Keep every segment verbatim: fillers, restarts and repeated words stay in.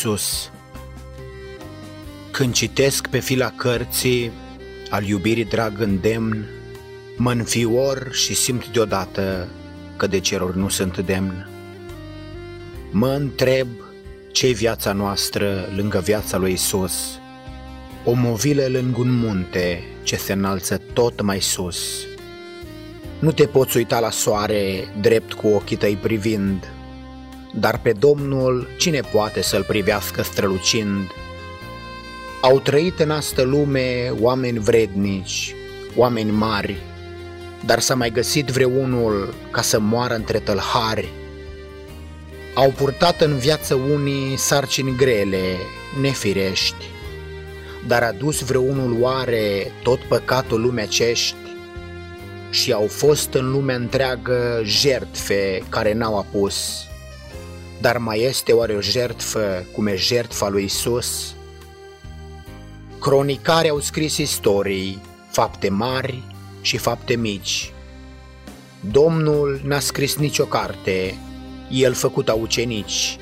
Iisus. Când citesc pe fila cărții al iubirii drag îndemn, mă înfior și simt deodată că de ceruri nu sunt demn. Mă întreb ce-i viața noastră lângă viața lui Iisus, o movilă lângă un munte ce se înalță tot mai sus. Nu te poți uita la soare drept cu ochii tăi privind, dar pe Domnul cine poate să-L privească strălucind? Au trăit în astă lume oameni vrednici, oameni mari, dar s-a mai găsit vreunul ca să moară între tălhari. Au purtat în viață unii sarcini grele, nefirești, dar a dus vreunul oare tot păcatul lumecești? Și au fost în lumea întreagă jertfe care n-au apus, dar mai este oare o jertfă cum e jertfa lui Iisus? Cronicari au scris istorii, fapte mari și fapte mici. Domnul n-a scris nicio carte, El făcuta ucenici.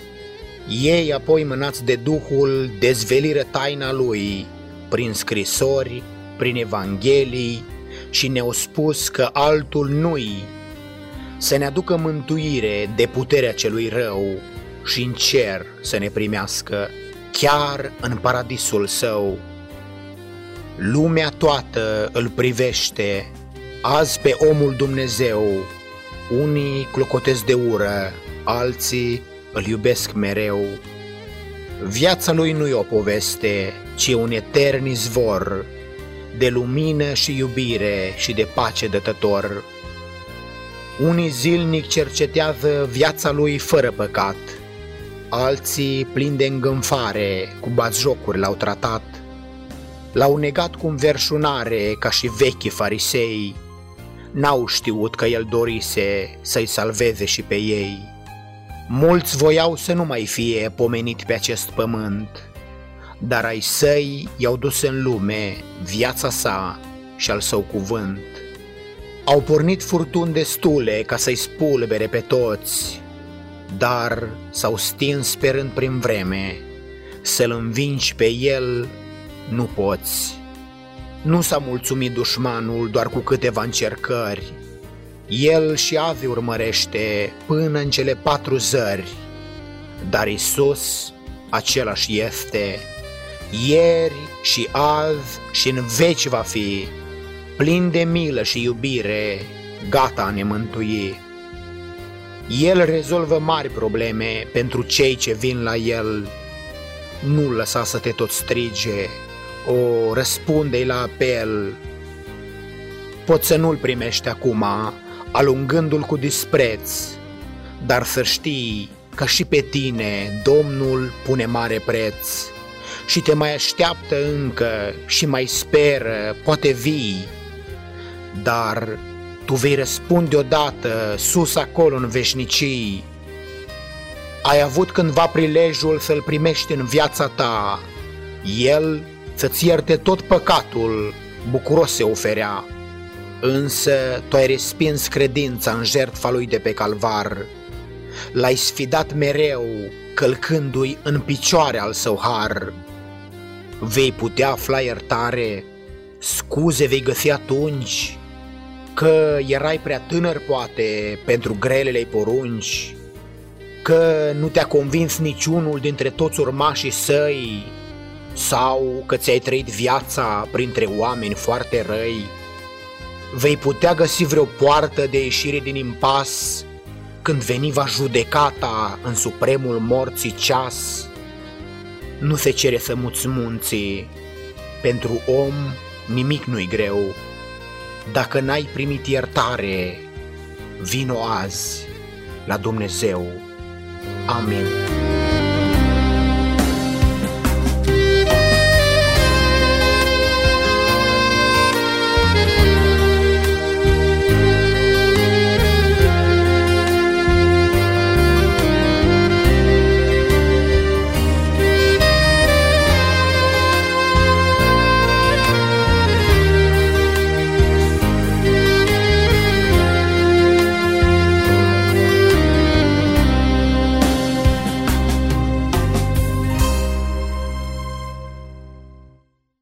Ei, apoi mânați de Duhul, dezveliră taina Lui prin scrisori, prin evanghelii și ne-au spus că altul nu-i, să ne aducă mântuire de puterea celui rău și în cer să ne primească, chiar în paradisul Său. Lumea toată îl privește azi pe omul Dumnezeu, unii clocotesc de ură, alții îl iubesc mereu. Viața lui nu e o poveste, ci un etern izvor de lumină și iubire și de pace dătător. Unii zilnic cercetează viața lui fără păcat, alții plini de îngânfare cu batjocuri l-au tratat. L-au negat cu înverșunare ca și vechii farisei, n-au știut că el dorise să-i salveze și pe ei. Mulți voiau să nu mai fie pomenit pe acest pământ, dar ai săi i-au dus în lume viața sa și al său cuvânt. Au pornit furtuni destule ca să-i spulbere pe toți, dar s-au stins sperând prin vreme, să-l învingi pe el nu poți. Nu s-a mulțumit dușmanul doar cu câteva încercări, el și azi urmărește până în cele patru zări. Dar Iisus același este, ieri și azi și în veci va fi, plin de milă și iubire, gata a ne mântui. El rezolvă mari probleme pentru cei ce vin la El. Nu lăsa să te tot strige, o răspunde-i la apel. Poți să nu-L primești acum, alungându-L cu dispreț, dar să știi că și pe tine Domnul pune mare preț și te mai așteaptă încă și mai speră, poate vii, dar tu vei răspunde odată sus acolo în veșnicii. Ai avut cândva prilejul să-L primești în viața ta, El să-ți ierte tot păcatul, bucuros se oferea, însă tu ai respins credința în jertfa Lui de pe calvar. L-ai sfidat mereu, călcându-i în picioare al Său har. Vei putea afla iertare, scuze vei găsi atunci, că erai prea tânăr poate pentru grelele-i porunci, că nu te-a convins niciunul dintre toți urmașii Săi, sau că ți-ai trăit viața printre oameni foarte răi. Vei putea găsi vreo poartă de ieșire din impas când veni va judecata în supremul morții ceas. Nu se cere să muți munții, pentru om nimic nu-i greu. Dacă n-ai primit iertare, vino azi la Dumnezeu. Amin.